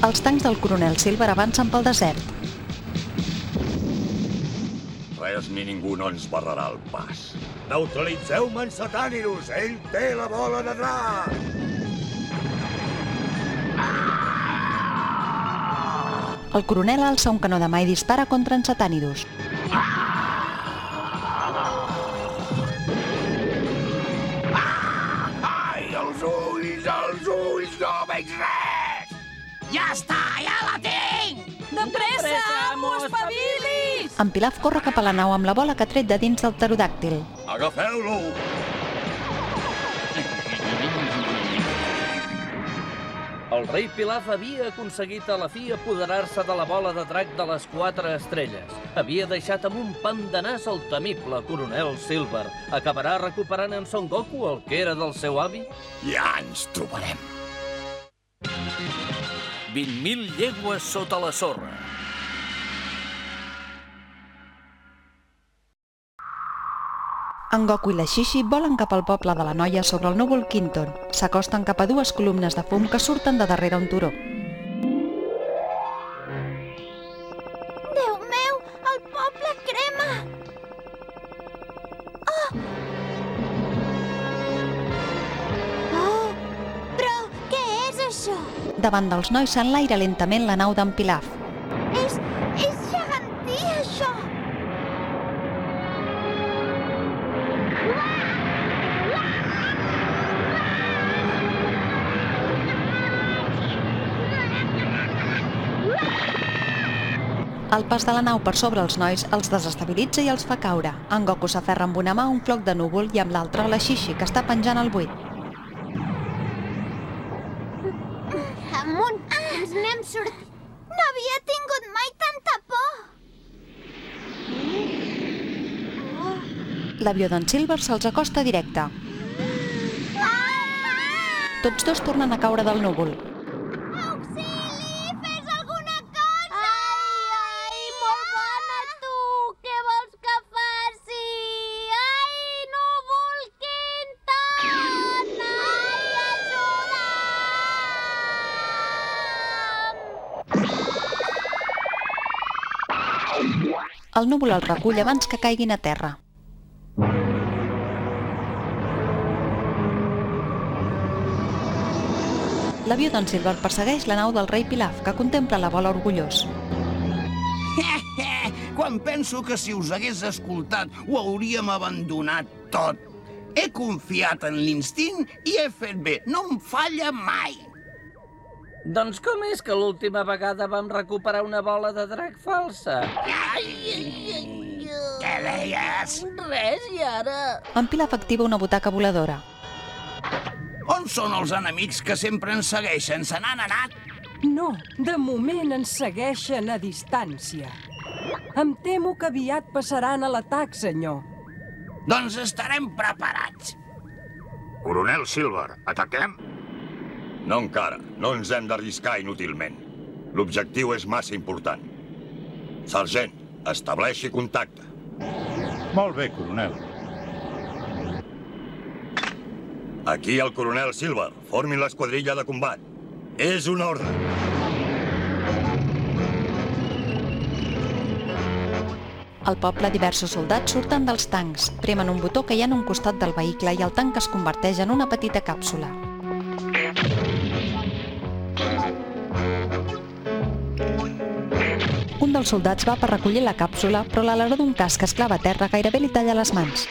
Els tancs del coronel Silver avancen pel desert. Res ni ningú no ens barrarà el pas. Neutralitzeu-me en Satànirus! Ell té la bola de drac! El coronel alça un canó de mà i dispara contra en Satànirus. Ai, els ulls, no veig res! Ja està, ja la tinc! De pressa, amo, espavilis! En Pilaf corre cap a la nau amb la bola que ha tret de dins del pterodàctil. Agafeu-lo! El rei Pilaf havia aconseguit a la fi apoderar-se de la bola de drac de les 4 estrelles. Havia deixat amb un pandanàs el temible coronel Silver. Acabarà recuperant en Son Goku el que era del seu avi? Ja ens trobarem. 20.000 llegües sota la sorra. En Goku i la Xixi volen cap al poble de la noia sobre el núvol Quinton. S'acosten cap a 2 columnes de fum que surten de darrere un turó. Déu meu, el poble crema! Oh, però què és això? Davant dels nois s'enlaira lentament la nau d'en Pilaf. És gegantí, això! El pas de la nau per sobre els nois els desestabilitza i els fa caure. En Goku s'aferra amb una mà a un floc de núvol i amb l'altra la Xixi, que està penjant al buit. Amunt, ens n'hem sortit. No havia tingut mai tanta por. L'avió d'en Silver se'ls acosta directe. Tots dos tornen a caure del núvol. Auxili, fes alguna cosa! Ai, molt bona, tu! Què vols que faci? Ai, núvol Quinton! Ai, ajuda'm! El núvol els recull abans que caiguin a terra. L'avió d'en Silver persegueix la nau del rei Pilaf, que contempla la bola orgullós. Quan penso que si us hagués escoltat ho hauríem abandonat tot. He confiat en l'instint i he fet bé. No em falla mai. Doncs com és que l'última vegada vam recuperar una bola de drac falsa? Què deies? Res, i ara? En Pilaf activa una butaca voladora. On són els enemics que sempre ens segueixen? Se n'han anat? No, de moment ens segueixen a distància. Em temo que aviat passaran a l'atac, senyor. Doncs estarem preparats. Coronel Silver, ataquem? No encara. No ens hem d'arriscar inútilment. L'objectiu és massa important. Sergent, estableixi contacte. Molt bé, coronel. Aquí el coronel Silver. Formin l'esquadrilla de combat. És una ordre. Al poble, diversos soldats surten dels tancs, premen un botó que hi ha en un costat del vehicle i el tanc es converteix en una petita càpsula. Un dels soldats va per recollir la càpsula, però l'aleró d'un casc que es clava a terra gairebé li talla les mans.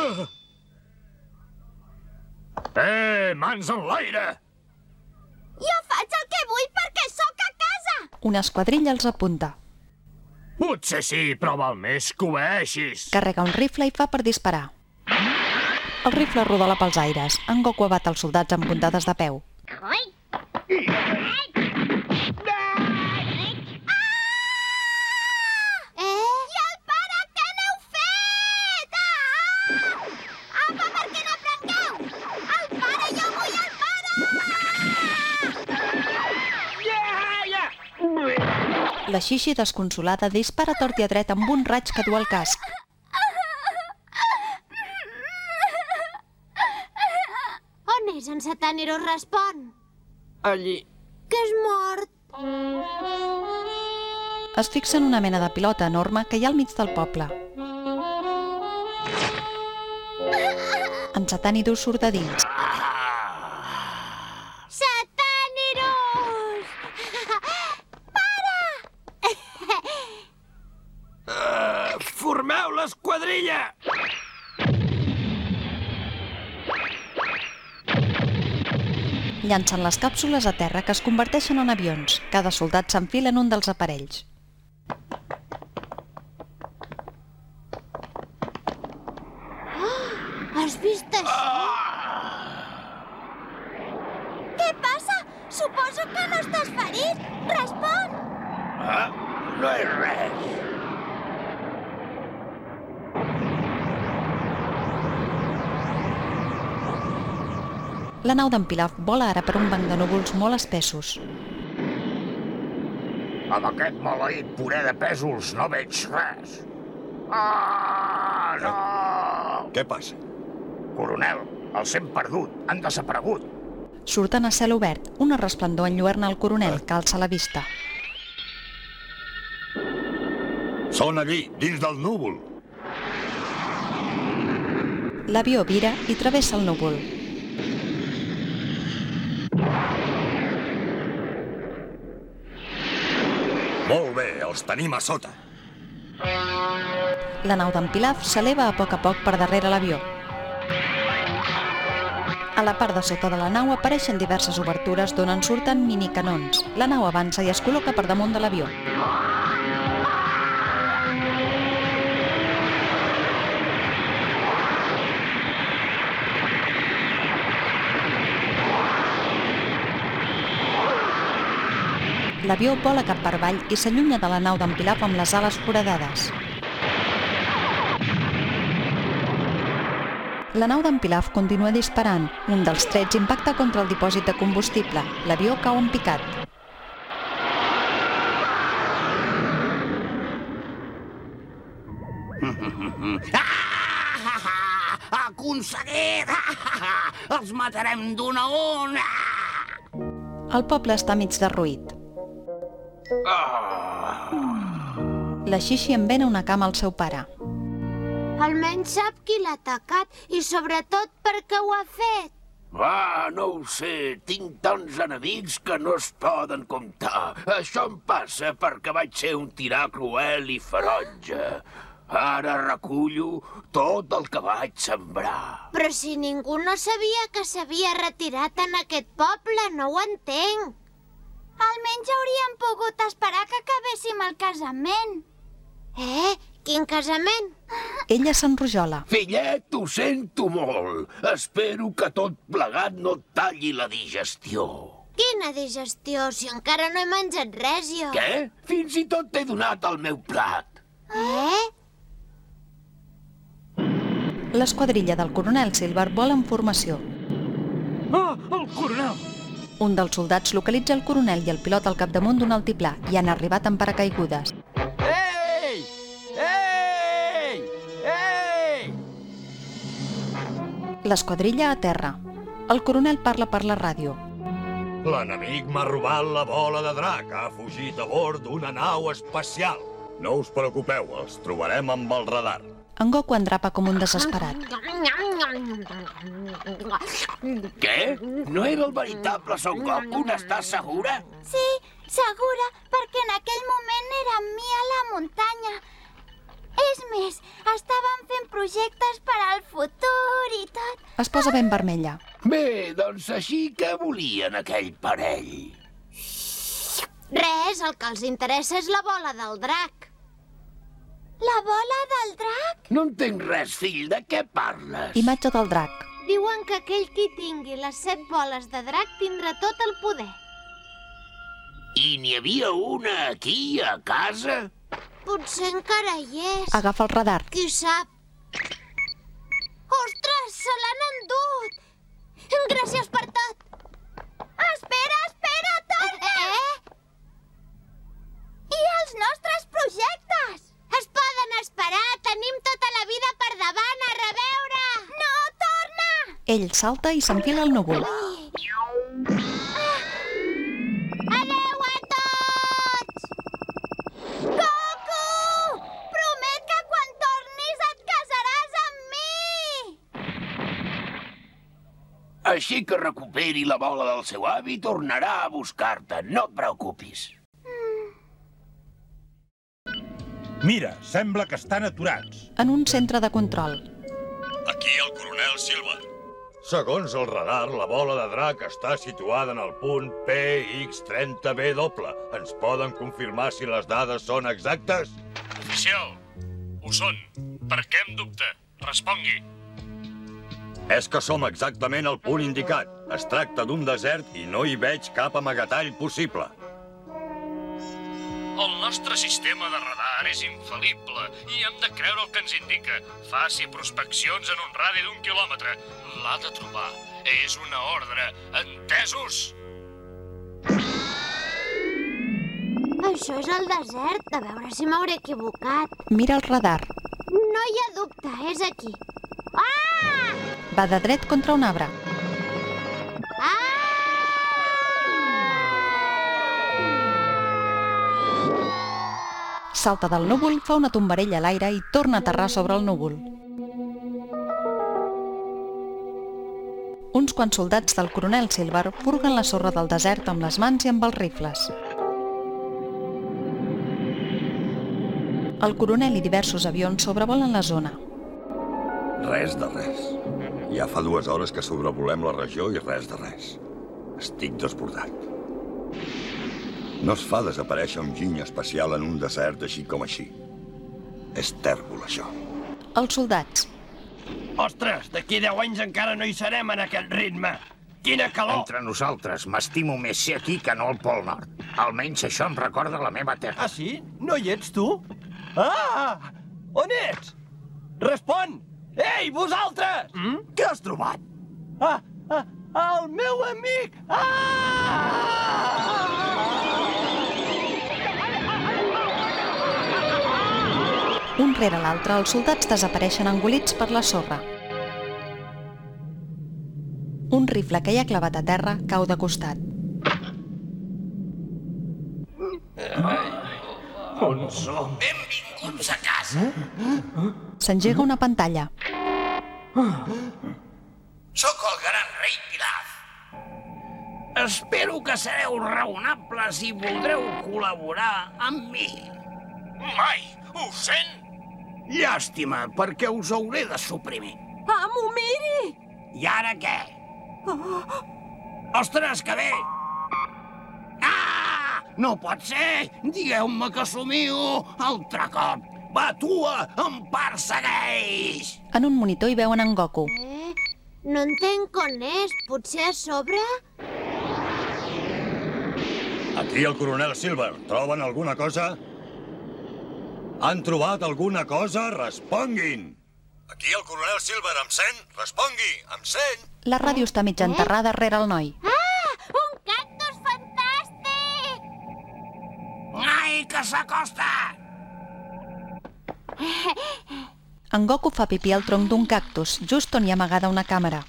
Mans en l'aire! Jo faig el que vull perquè sóc a casa! Una esquadrilla els apunta. Potser sí, però val més que obeeixis. Carrega un rifle i fa per disparar. El rifle rodola pels aires. En Goku abat els soldats amb puntades de peu. I el pare, què n'heu fet? Apa, per què no prengueu? El pare, jo vull el pare! La Xixi, desconsolada, dispara tort i a dret amb un raig que du al casc. On és en Satànirus? Respon. Allí. Que és mort. Es fixa en una mena de pilota enorme que hi ha al mig del poble. En Satànirus surt de dins. Satànirus! Pare! Formeu l'esquadrilla! Llancen les càpsules a terra que es converteixen en avions. Cada soldat s'enfila en un dels aparells. Has vist això? Què passa? Suposo que no estàs ferit. Respon! No és res. La nau d'en Pilaf vola ara per un banc de núvols molt espessos. Amb aquest maleït purer de pèsols no veig res. No! Què passa? Coronel, els hem perdut. Han desaparegut. Surten a cel obert. Una resplendor enlluerna el coronel, que alça la vista. Són allí, dins del núvol. L'avió vira i travessa el núvol. Molt bé, els tenim a sota. La nau d'en Pilaf s'eleva a poc per darrere l'avió. A la part de sota de la nau apareixen diverses obertures d'on en surten minicanons. La nau avança i es col·loca per damunt de l'avió. L'avió vola cap per avall i s'allunya de la nau d'en Pilaf amb les ales foradades. La nau d'en Pilaf continua disparant. Un dels trets impacta contra el dipòsit de combustible. L'avió cau en picat. Aconseguit! Els matarem d'un a un! El poble està mig derruït. La Xixi envena una cama al seu pare. Almenys sap qui l'ha atacat i sobretot per què ho ha fet. No ho sé. Tinc tants enemics que no es poden comptar. Això em passa perquè vaig ser un tirà cruel i ferotge. Ara recullo tot el que vaig sembrar. Però si ningú no sabia que s'havia retirat en aquest poble, no ho entenc. Almenys hauríem pogut esperar que acabéssim el casament. Quin casament? Ella s'enrojola. Fillet, ho sento molt. Espero que tot plegat no et talli la digestió. Quina digestió, si encara no he menjat res, jo. Què? Fins i tot t'he donat el meu plat. L'esquadrilla del coronel Silver vola en formació. El coronel! Un dels soldats localitza el coronel i el pilot al capdamunt d'un altiplà i han arribat amb paracaigudes. Ei! Ei! Ei! L'esquadrilla a terra. El coronel parla per la ràdio. L'enemic m'ha robat la bola de drac. Ha fugit a bord d'una nau espacial. No us preocupeu, els trobarem amb el radar. En Goku endrapa com un desesperat. Què? No era el veritable Son Goku? N'estàs segura? Sí, segura, perquè en aquell moment era amb mi a la muntanya. És més, estàvem fent projectes per al futur i tot. Es posa ben vermella. Bé, doncs així que volien aquell parell. Res, el que els interessa és la bola del drac. La bola del drac? No entenc res, fill. De què parles? Imatge del drac. Diuen que aquell qui tingui les 7 boles de drac tindrà tot el poder. I n'hi havia una aquí, a casa? Potser encara hi és. Agafa el radar. Qui sap? Ostres, se l'han endut! Gràcies per tot! Espera, torna! I els nostres projectes? Es poden esperar, tenim tota la vida per davant, a reveure! No, torna! Ell salta i s'enfila al núvol. Adeu a tots! Així que recuperi la bola del seu avi i tornarà a buscar-te. No et preocupis. Mira, sembla que estan aturats. En un centre de control. Aquí el coronel Silver. Segons el radar, la bola de drac està situada en el punt PX30B. Ens poden confirmar si les dades són exactes? Oficial, ho són. Per què em dubta? Respongui. És que som exactament al punt indicat. Es tracta d'un desert i no hi veig cap amagatall possible. El nostre sistema de radar és infal·lible i hem de creure el que ens indica. Faci prospeccions en un radi d'1 quilòmetre. L'ha de trobar. És una ordre. Entesos? Això és el desert. A veure si m'hauré equivocat. Mira el radar. No hi ha dubte, és aquí. Ah! Va de dret contra un arbre. Salta del núvol, fa una tombarella a l'aire i torna a aterrar sobre el núvol. Uns quants soldats del coronel Silver furguen la sorra del desert amb les mans i amb els rifles. El coronel i diversos avions sobrevolen la zona. Res de res. Ja fa 2 hores que sobrevolem la regió i res de res. Estic desbordat. No es fa desaparèixer un giny espacial en un desert així com així. És tèrbol, això. Els soldats. Ostres, d'aquí 10 anys encara no hi serem en aquest ritme. Quina calor! Entre nosaltres, m'estimo més ser aquí que no al Pol Nord. Almenys això em recorda la meva terra. Ah, sí? No hi ets, tu? Ah! On ets? Respon! Ei, vosaltres! Què has trobat? El meu amic! Un rere l'altre, els soldats desapareixen engolits per la sorra. Un rifle que hi ha clavat a terra cau de costat. On som? Benvinguts a casa. S'engega una pantalla. Sóc el gran rei Pilaf. Espero que sereu raonables i voldreu col·laborar amb mi. Mai! Ho sent? Llàstima, perquè us hauré de suprimir. Amo, miri! I ara què? Ostres, que bé! Ah! No pot ser! Digueu-me que somiu! Altre cop! Batua! Em persegueix! En un monitor hi veuen en Goku. No entenc on és. Potser a sobre? Aquí el coronel Silver. Troben alguna cosa? Han trobat alguna cosa? Responguin! Aquí el coronel Silver. Em sent? Respongui! Em sent? La ràdio està mig enterrada rere el noi. Un cactus fantàstic! Ai, que s'acosta! En Goku fa pipí al tronc d'un cactus, just on hi ha amagada una càmera.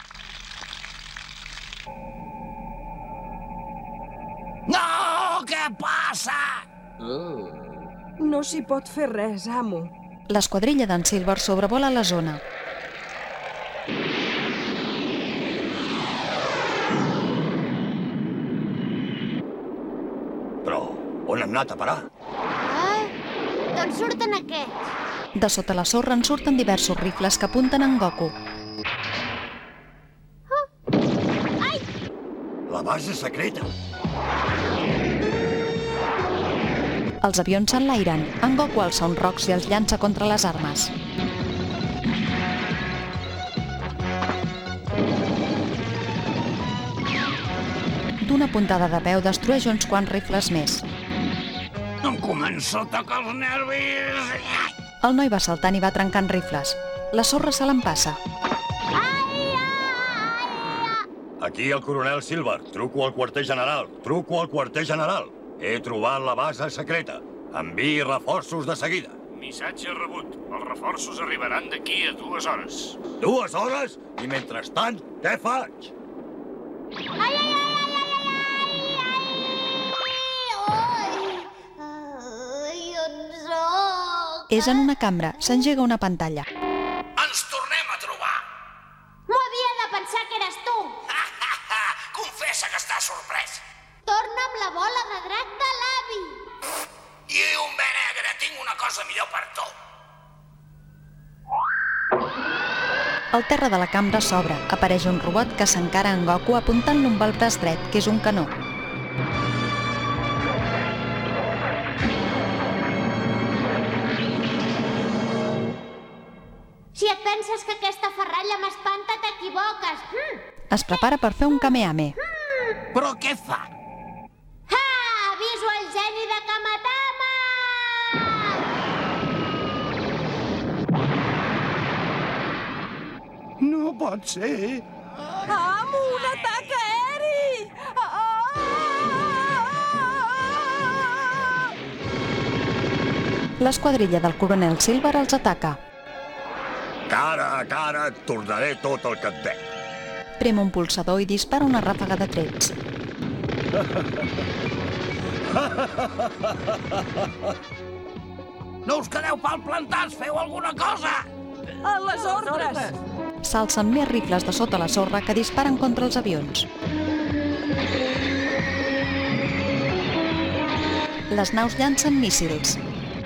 No! Què passa? No s'hi pot fer res, amo. L'esquadrilla d'en Silver sobrevola la zona. Però on hem anat a parar? D'on surten aquests? De sota la sorra en surten diversos rifles que apunten en Goku. Ai! La base secreta. Els avions s'enlairen. En Goku alça uns rocs i els llança contra les armes. D'una puntada de peu destrueix uns quants rifles més. Em començo a tocar els nervis. El noi va saltant i va trencant rifles. La sorra se l'empassa. Aquí el coronel Silver. Truco al quarter general. Truco al quarter general. He trobat la base secreta. Enviï reforços de seguida. Missatge rebut. Els reforços arribaran d'aquí a 2 hores. 2 hores? I mentrestant, què faig? És en una cambra. S'engega una pantalla. Ens tornem a trobar. M'ho havia de pensar que eres tu. està sorprès. Torna amb la bola de drac de l'avi. I un bé negre, tinc una cosa millor per tu. Al terra de la cambra s'obre. Apareix un robot que s'encara a en Goku apuntant-lo amb el braç dret, que és un canó. Si et penses que aquesta ferralla m'espanta, t'equivoques. Es prepara per fer un Kamehame. Però què fa? Aviso al geni de Kamatama! No pot ser. Amo, un atac aeri! L'esquadrilla del coronel Silver els ataca. Cara a cara et tornaré tot el que et dec. Prem un pulsador i dispara una ràfaga de trets. No us quedeu palplantats, feu alguna cosa! A les ordres! S'alcen més rifles de sota la sorra que disparen contra els avions. Les naus llancen míssils.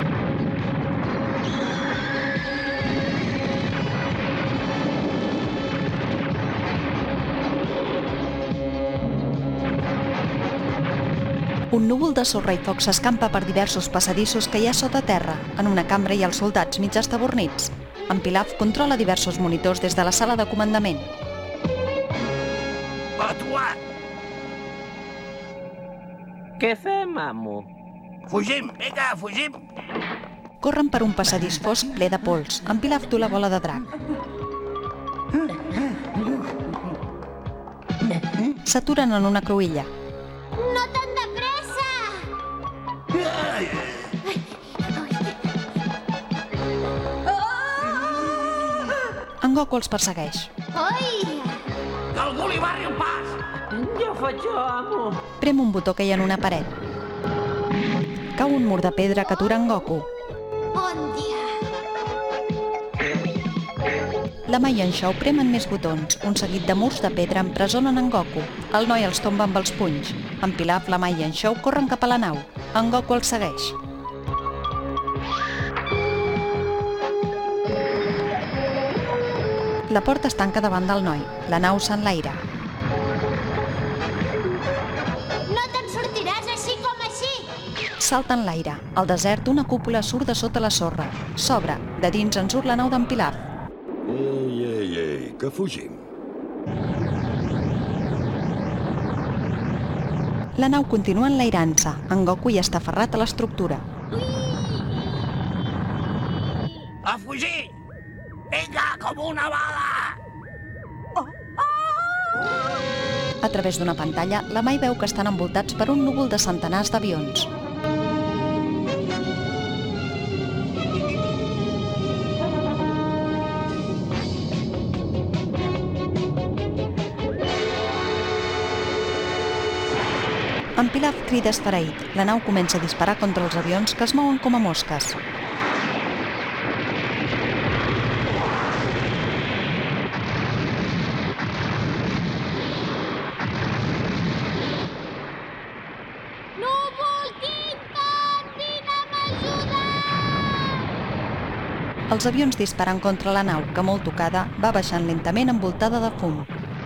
Un núvol de sorra i foc s'escampa per diversos passadissos que hi ha sota terra. En una cambra hi ha els soldats mig estabornits. En Pilaf controla diversos monitors des de la sala de comandament. Atuat! Què fem, amo? Fugim, vinga, fugim! Corren per un passadís fosc ple de pols. En Pilaf du la bola de drac. S'aturen en una cruïlla. No tan de pressa! En Goku els persegueix. Oi! Que algú li barri el pas! Ja ho faig jo, amo. Prem un botó que hi ha en una paret. Cau un mur de pedra que atura en Goku. Bon dia! La Mai i en Shao premen més botons. Un seguit de murs de pedra empresonen en Goku. El noi els tomba amb els punys. En Pilaf, la Mai i en Shao corren cap a la nau. En Goku els segueix. La porta es tanca davant del noi. La nau s'enlaira. No te'n sortiràs així com així! Salta en l'aire. Al desert, una cúpula surt de sota la sorra. S'obre. De dins en surt la nau d'en Pilaf. Ei, que fugim. La nau continua enlairant-se. En Goku hi està aferrat a l'estructura. A fugir! Vinga, com una bala! A través d'una pantalla, la Mai veu que estan envoltats per un núvol de centenars d'avions. En Pilaf crida esfereït. La nau comença a disparar contra els avions que es mouen com a mosques. Núvol, Quinton, vine'm a ajudar! Els avions disparen contra la nau, que molt tocada va baixant lentament envoltada de fum.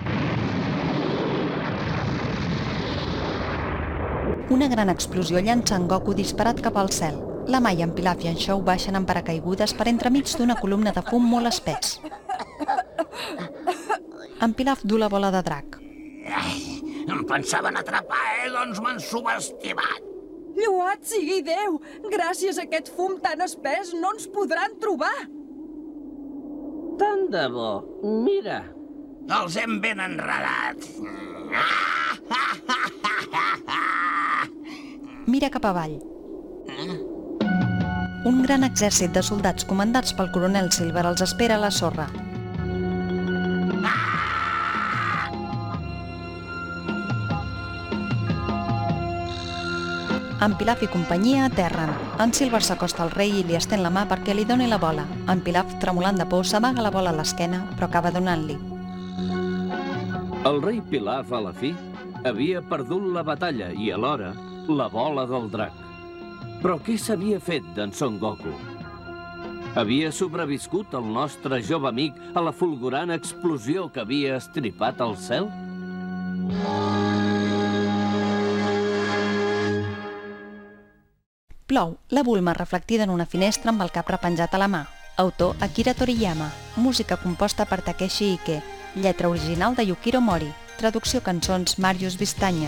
Una gran explosió llança en Goku disparat cap al cel. La Mai, en Pilaf i en Shao baixen en paracaigudes per entremig d'una columna de fum molt espès. En Pilaf du la bola de drac. Em pensaven atrapar, doncs m'han subestimat. Lloat sigui Déu! Gràcies a aquest fum tan espès no ens podran trobar! Tant de bo. Mira. Els hem ben enredats. Mira cap avall. Un gran exèrcit de soldats comandats pel coronel Silver els espera a la sorra. En Pilaf i companyia aterren. En Silver s'acosta al rei i li estén la mà perquè li doni la bola. En Pilaf, tremolant de por, s'amaga la bola a l'esquena, però acaba donant-li. El rei Pilaf, a la fi, Havia perdut la batalla i, alhora, la bola del drac. Però què s'havia fet d'en Son Goku? Havia sobreviscut el nostre jove amic a la fulgurant explosió que havia estripat el cel? Plou, la Bulma reflectida en una finestra amb el cap repenjat a la mà. Autor Akira Toriyama. Música composta per Takeshi Ike. Lletra original de Yukiro Mori. Traducció cançons Màrius Vistanya.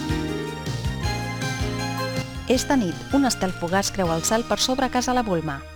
És de nit, un estel fugaç creu el cel per sobre casa la Bulma.